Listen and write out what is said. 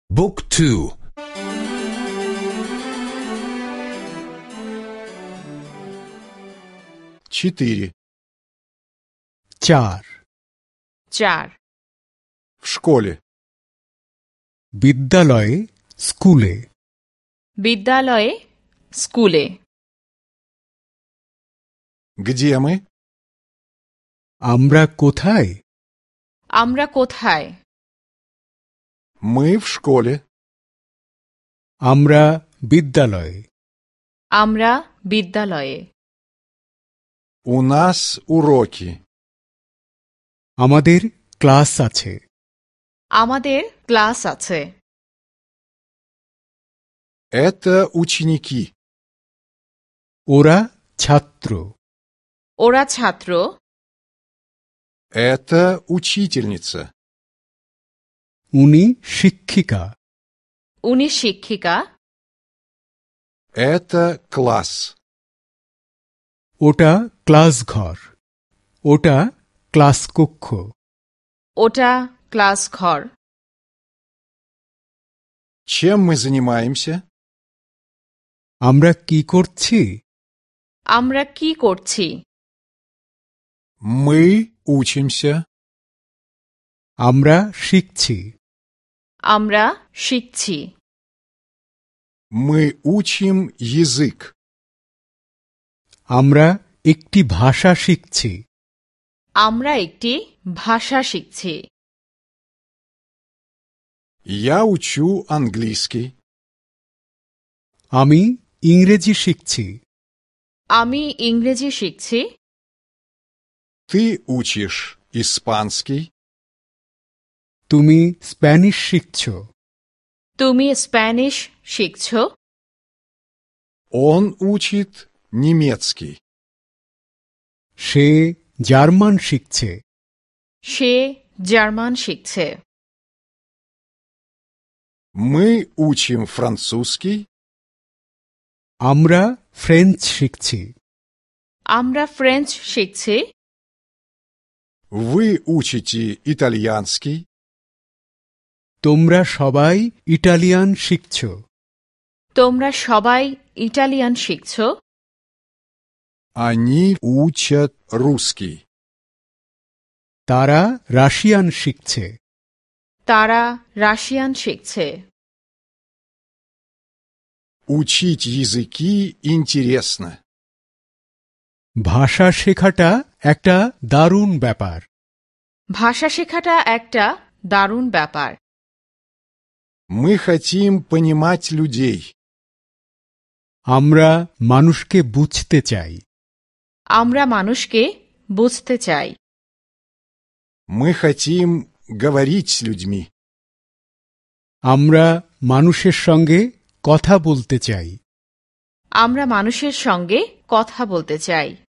บุ๊กทู четыре चार चार в школе विद्यालये स्कूले विद्यालये स्कूले где мы আমরা কোথায় আমরা কোথায় мы в школе আমরা বিদ্যালয়ে আমরা বিদ্যালয়ে у нас уроки আমাদের ক্লাস আছে আমাদের ক্লাস আছে это ученики ওরা ছাত্র ওরা ছাত্র это учительница উনি শিক্ষিকা উনি শিক্ষিকা это класс ওটা ক্লাস ঘর ওটা ক্লাস কক্ষ ওটা ক্লাস ঘর чем мы занимаемся আমরা কি করছি আমরা কি করছি мы учимся আমরা শিখছি আমরা শিখছি мы учим язык আমরা একটি ভাষা শিখছি আমরা একটি ভাষা শিখছি я учу английский আমি ইংরেজি শিখছি আমি ইংরেজি শিখছি ты учишь испанский তুমি স্প্যানিশ শিখছ তুমি স্প্যানিশ শিখছ он учит немецкий সে জার্মান শিখছে সে জার্মান শিখছে мы учим французский আমরা ফ্রেঞ্চ শিখছি আমরা ফ্রেঞ্চ শিখছি вы учите итальянский তোমরা সবাই ইটালিয়ান শিখছ তোমরা সবাই ইটালিয়ান শিখছ они учат русский তারা রাশিয়ান শিখছে তারা রাশিয়ান শিখছে учить языки интересно ভাষা শেখাটা একটা দারুণ ব্যাপার ভাষা শেখাটা একটা দারুণ ব্যাপার мы хотим понимать людей আমরা মানুষকে বুঝতে চাই আমরা মানুষকে বুঝতে চাই мы хотим говорить с людьми আমরা মানুষের সঙ্গে কথা বলতে চাই আমরা মানুষের সঙ্গে কথা বলতে চাই